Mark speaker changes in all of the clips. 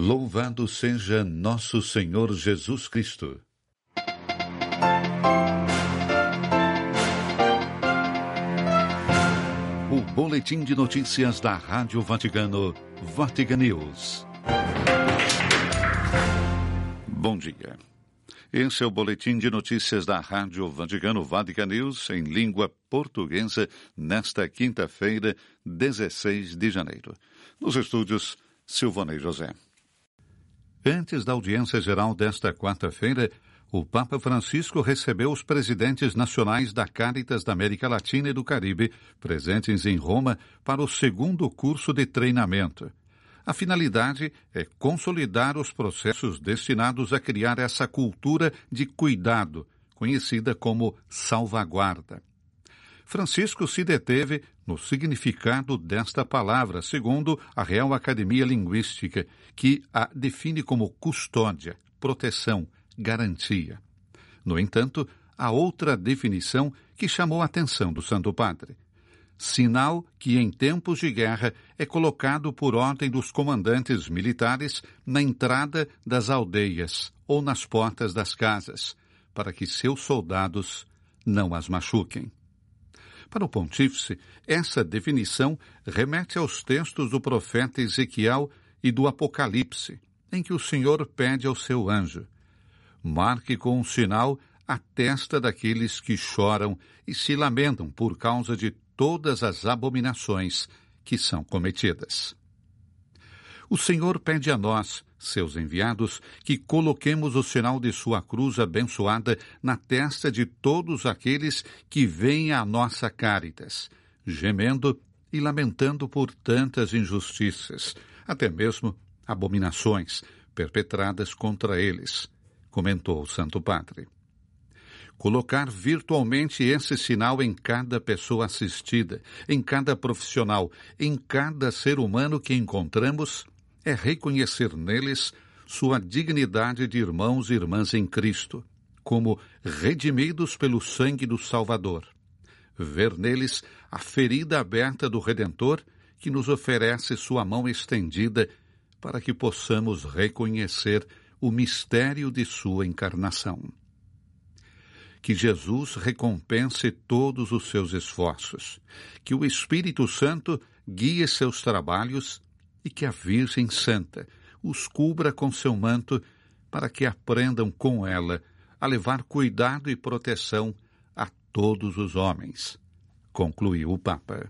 Speaker 1: Louvado seja nosso Senhor Jesus Cristo. O boletim de notícias da Rádio Vaticano, Vatican News. Bom dia. Esse é o boletim de notícias da Rádio Vaticano, Vatican News, em língua portuguesa, nesta quinta-feira, 16 de janeiro. Nos estúdios, Silvanei José. Antes da audiência geral desta quarta-feira, o Papa Francisco recebeu os presidentes nacionais da Cáritas da América Latina e do Caribe, presentes em Roma, para o segundo curso de treinamento. A finalidade é consolidar os processos destinados a criar essa cultura de cuidado, conhecida como salvaguarda. Francisco se deteve no significado desta palavra, segundo a Real Academia Linguística, que a define como custódia, proteção, garantia. No entanto, há outra definição que chamou a atenção do Santo Padre. Sinal que em tempos de guerra é colocado por ordem dos comandantes militares na entrada das aldeias ou nas portas das casas, para que seus soldados não as machuquem. Para o pontífice, essa definição remete aos textos do profeta Ezequiel e do Apocalipse, em que o Senhor pede ao seu anjo: marque com um sinal a testa daqueles que choram e se lamentam por causa de todas as abominações que são cometidas. O Senhor pede a nós, seus enviados, que coloquemos o sinal de sua cruz abençoada na testa de todos aqueles que vêm à nossa Cáritas, gemendo e lamentando por tantas injustiças, até mesmo abominações perpetradas contra eles, comentou o Santo Padre. Colocar virtualmente esse sinal em cada pessoa assistida, em cada profissional, em cada ser humano que encontramos, é reconhecer neles sua dignidade de irmãos e irmãs em Cristo, como redimidos pelo sangue do Salvador. Ver neles a ferida aberta do Redentor, que nos oferece sua mão estendida para que possamos reconhecer o mistério de sua encarnação. Que Jesus recompense todos os seus esforços, que o Espírito Santo guie seus trabalhos e que a Virgem Santa os cubra com seu manto para que aprendam com ela a levar cuidado e proteção a todos os homens, concluiu o Papa.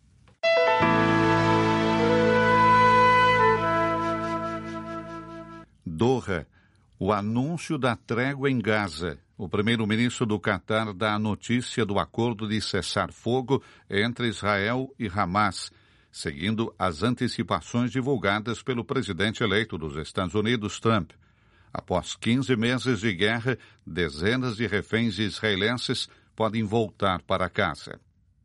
Speaker 1: Doha, o anúncio da trégua em Gaza. O primeiro-ministro do Catar dá a notícia do acordo de cessar-fogo entre Israel e Hamas, seguindo as antecipações divulgadas pelo presidente eleito dos Estados Unidos, Trump. Após 15 meses de guerra, dezenas de reféns israelenses podem voltar para casa.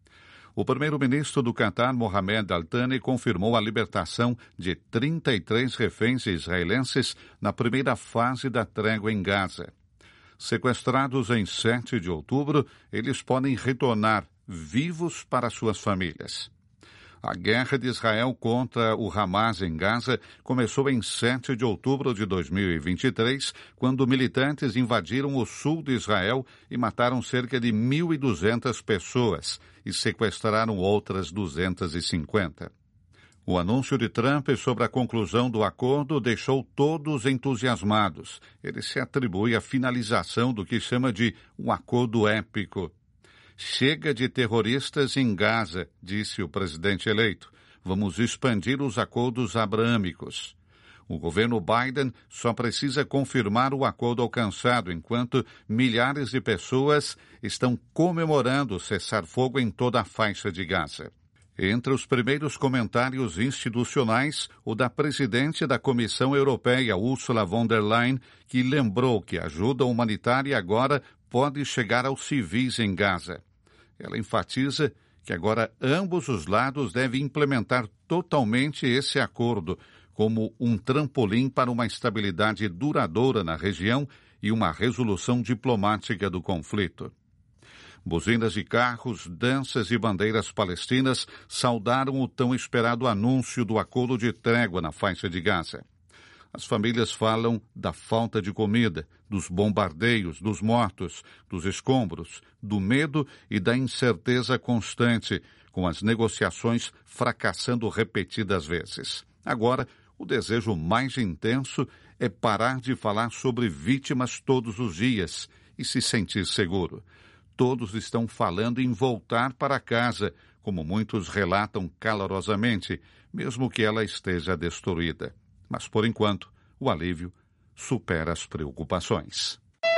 Speaker 1: O primeiro-ministro do Catar, Mohamed Al-Thani, confirmou a libertação de 33 reféns israelenses na primeira fase da trégua em Gaza. Sequestrados em 7 de outubro, eles podem retornar vivos para suas famílias. A guerra de Israel contra o Hamas em Gaza começou em 7 de outubro de 2023, quando militantes invadiram o sul de Israel e mataram cerca de 1.200 pessoas e sequestraram outras 250. O anúncio de Trump sobre a conclusão do acordo deixou todos entusiasmados. Ele se atribui à finalização do que chama de um acordo épico. Chega de terroristas em Gaza, disse o presidente eleito. Vamos expandir os acordos abraâmicos. O governo Biden só precisa confirmar o acordo alcançado, enquanto milhares de pessoas estão comemorando o cessar-fogo em toda a faixa de Gaza. Entre os primeiros comentários institucionais, o da presidente da Comissão Europeia, Ursula von der Leyen, que lembrou que a ajuda humanitária agora pode chegar aos civis em Gaza. Ela enfatiza que agora ambos os lados devem implementar totalmente esse acordo como um trampolim para uma estabilidade duradoura na região e uma resolução diplomática do conflito. Buzinas de carros, danças e bandeiras palestinas saudaram o tão esperado anúncio do acordo de trégua na faixa de Gaza. As famílias falam da falta de comida, dos bombardeios, dos mortos, dos escombros, do medo e da incerteza constante, com as negociações fracassando repetidas vezes. Agora, o desejo mais intenso é parar de falar sobre vítimas todos os dias e se sentir seguro. Todos estão falando em voltar para casa, como muitos relatam calorosamente, mesmo que ela esteja destruída. Mas, por enquanto, o alívio supera as preocupações.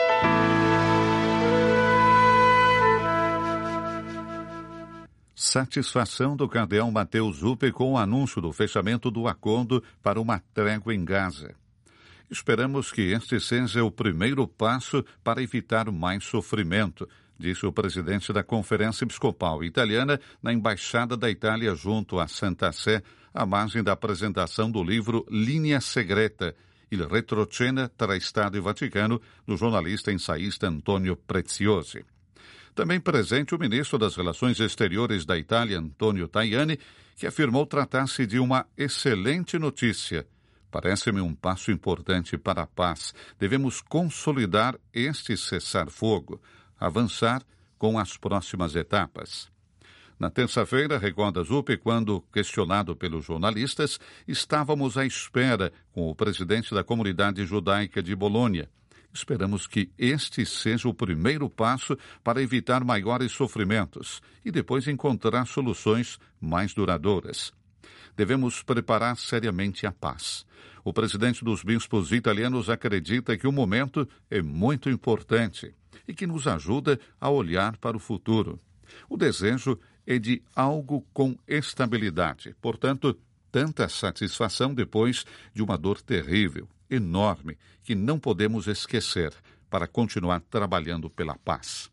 Speaker 1: Satisfação do cardeal Mateus Zuppe com o anúncio do fechamento do acordo para uma trégua em Gaza. Esperamos que este seja o primeiro passo para evitar mais sofrimento, disse o presidente da Conferência Episcopal Italiana na Embaixada da Itália junto à Santa Sé, à margem da apresentação do livro Linea Segreta, Il retrocena tra Estado e Vaticano, do jornalista e ensaísta Antonio Preziosi. Também presente o ministro das Relações Exteriores da Itália, Antonio Tajani, que afirmou tratar-se de uma excelente notícia. Parece-me um passo importante para a paz. Devemos consolidar este cessar-fogo, avançar com as próximas etapas. Na terça-feira, recorda Zuppe, quando questionado pelos jornalistas, estávamos à espera com o presidente da comunidade judaica de Bolônia. Esperamos que este seja o primeiro passo para evitar maiores sofrimentos e depois encontrar soluções mais duradouras. Devemos preparar seriamente a paz. O presidente dos bispos italianos acredita que o momento é muito importante e que nos ajuda a olhar para o futuro. O desejo é de algo com estabilidade, portanto, tanta satisfação depois de uma dor terrível, enorme, que não podemos esquecer para continuar trabalhando pela paz.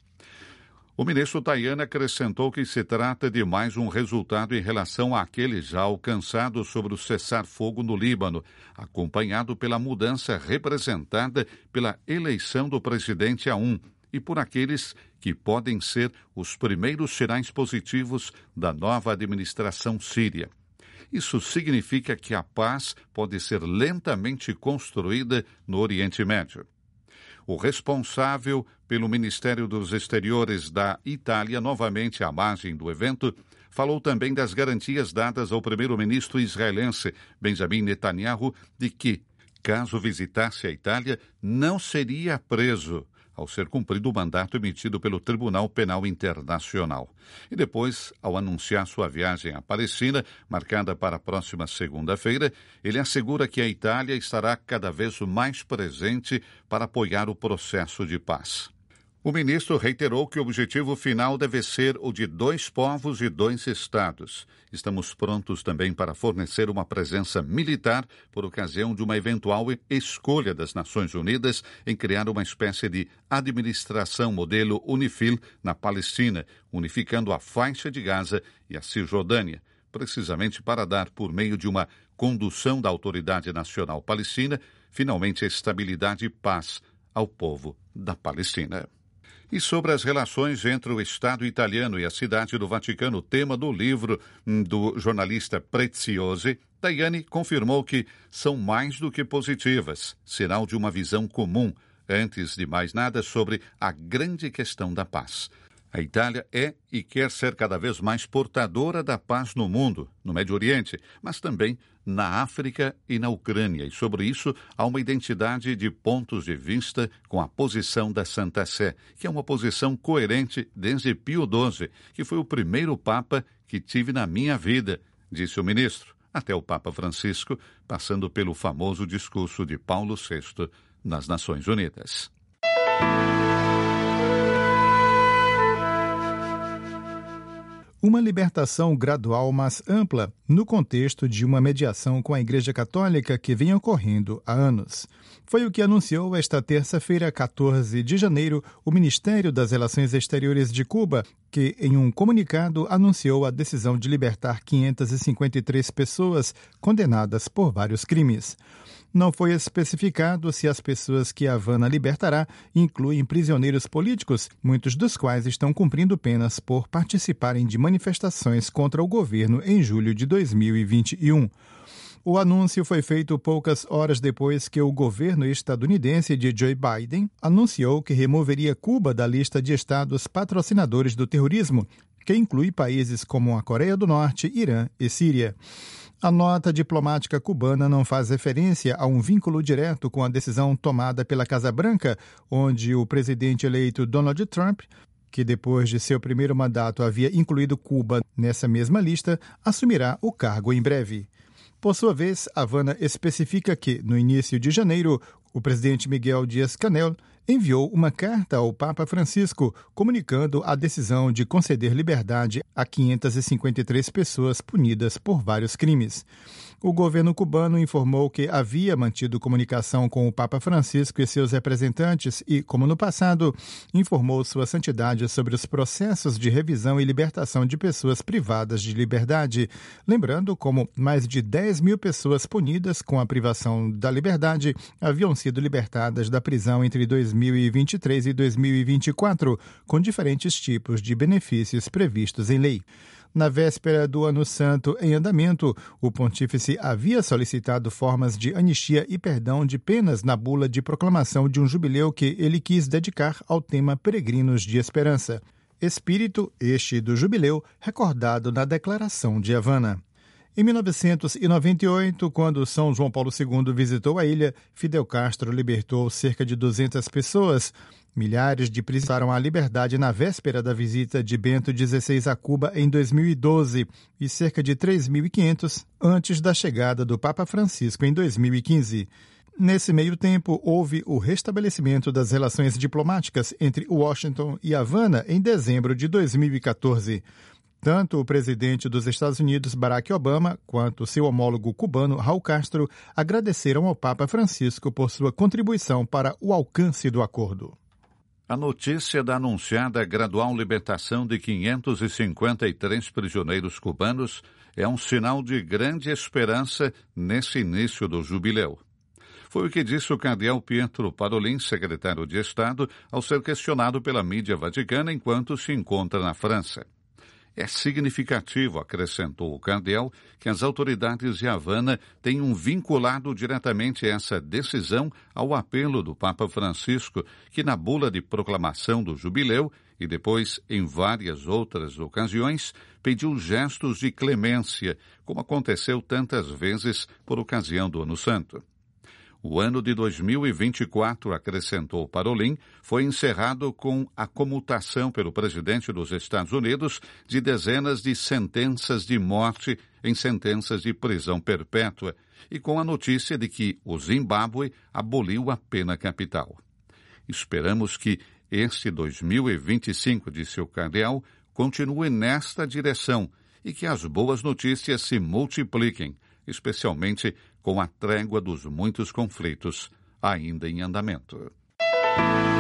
Speaker 1: O ministro Tajani acrescentou que se trata de mais um resultado em relação àquele já alcançado sobre o cessar-fogo no Líbano, acompanhado pela mudança representada pela eleição do presidente A1 e por aqueles que podem ser os primeiros sinais positivos da nova administração síria. Isso significa que a paz pode ser lentamente construída no Oriente Médio. O responsável pelo Ministério dos Exteriores da Itália, novamente à margem do evento, falou também das garantias dadas ao primeiro-ministro israelense Benjamin Netanyahu de que, caso visitasse a Itália, não seria preso ao ser cumprido o mandato emitido pelo Tribunal Penal Internacional. E depois, ao anunciar sua viagem à Palestina, marcada para a próxima segunda-feira, ele assegura que a Itália estará cada vez mais presente para apoiar o processo de paz. O ministro reiterou que o objetivo final deve ser o de 2 povos e 2 estados. Estamos prontos também para fornecer uma presença militar por ocasião de uma eventual escolha das Nações Unidas em criar uma espécie de administração modelo UNIFIL na Palestina, unificando a faixa de Gaza e a Cisjordânia, precisamente para dar, por meio de uma condução da Autoridade Nacional Palestina, finalmente estabilidade e paz ao povo da Palestina. E sobre as relações entre o Estado italiano e a cidade do Vaticano, tema do livro do jornalista Preziosi, Tajani confirmou que são mais do que positivas, sinal de uma visão comum, antes de mais nada, sobre a grande questão da paz. A Itália é e quer ser cada vez mais portadora da paz no mundo, no Médio Oriente, mas também na África e na Ucrânia. E sobre isso há uma identidade de pontos de vista com a posição da Santa Sé, que é uma posição coerente desde Pio XII, que foi o primeiro Papa que tive na minha vida, disse o ministro, até o Papa Francisco, passando pelo famoso discurso de Paulo VI nas Nações Unidas.
Speaker 2: Uma libertação gradual, mas ampla, no contexto de uma mediação com a Igreja Católica que vem ocorrendo há anos. Foi o que anunciou esta terça-feira, 14 de janeiro, o Ministério das Relações Exteriores de Cuba, que, em um comunicado, anunciou a decisão de libertar 553 pessoas condenadas por vários crimes. Não foi especificado se as pessoas que a Havana libertará incluem prisioneiros políticos, muitos dos quais estão cumprindo penas por participarem de manifestações contra o governo em julho de 2021. O anúncio foi feito poucas horas depois que o governo estadunidense de Joe Biden anunciou que removeria Cuba da lista de estados patrocinadores do terrorismo, que inclui países como a Coreia do Norte, Irã e Síria. A nota diplomática cubana não faz referência a um vínculo direto com a decisão tomada pela Casa Branca, onde o presidente eleito Donald Trump, que depois de seu primeiro mandato havia incluído Cuba nessa mesma lista, assumirá o cargo em breve. Por sua vez, Havana especifica que, no início de janeiro, o presidente Miguel Díaz-Canel enviou uma carta ao Papa Francisco comunicando a decisão de conceder liberdade a 553 pessoas punidas por vários crimes. O governo cubano informou que havia mantido comunicação com o Papa Francisco e seus representantes e, como no passado, informou Sua Santidade sobre os processos de revisão e libertação de pessoas privadas de liberdade, lembrando como mais de 10 mil pessoas punidas com a privação da liberdade haviam sido libertadas da prisão entre 2023 e 2024, com diferentes tipos de benefícios previstos em lei. Na véspera do Ano Santo em andamento, o pontífice havia solicitado formas de anistia e perdão de penas na bula de proclamação de um jubileu que ele quis dedicar ao tema Peregrinos de Esperança. Espírito este do jubileu recordado na Declaração de Havana. Em 1998, quando São João Paulo II visitou a ilha, Fidel Castro libertou cerca de 200 pessoas. Milhares de presos passaram a liberdade na véspera da visita de Bento XVI a Cuba em 2012 e cerca de 3.500 antes da chegada do Papa Francisco em 2015. Nesse meio tempo, houve o restabelecimento das relações diplomáticas entre Washington e Havana em dezembro de 2014. Tanto o presidente dos Estados Unidos, Barack Obama, quanto seu homólogo cubano, Raul Castro, agradeceram ao Papa Francisco por sua contribuição para o alcance do acordo.
Speaker 1: A notícia da anunciada gradual libertação de 553 prisioneiros cubanos é um sinal de grande esperança nesse início do jubileu. Foi o que disse o cardeal Pietro Parolin, secretário de Estado, ao ser questionado pela mídia vaticana enquanto se encontra na França. É significativo, acrescentou o cardeal, que as autoridades de Havana tenham vinculado diretamente essa decisão ao apelo do Papa Francisco, que na bula de proclamação do jubileu e depois em várias outras ocasiões pediu gestos de clemência, como aconteceu tantas vezes por ocasião do Ano Santo. O ano de 2024, acrescentou Parolin, foi encerrado com a comutação pelo presidente dos Estados Unidos de dezenas de sentenças de morte em sentenças de prisão perpétua e com a notícia de que o Zimbábue aboliu a pena capital. Esperamos que este 2025, disse o cardeal, continue nesta direção e que as boas notícias se multipliquem, especialmente com a trégua dos muitos conflitos ainda em andamento.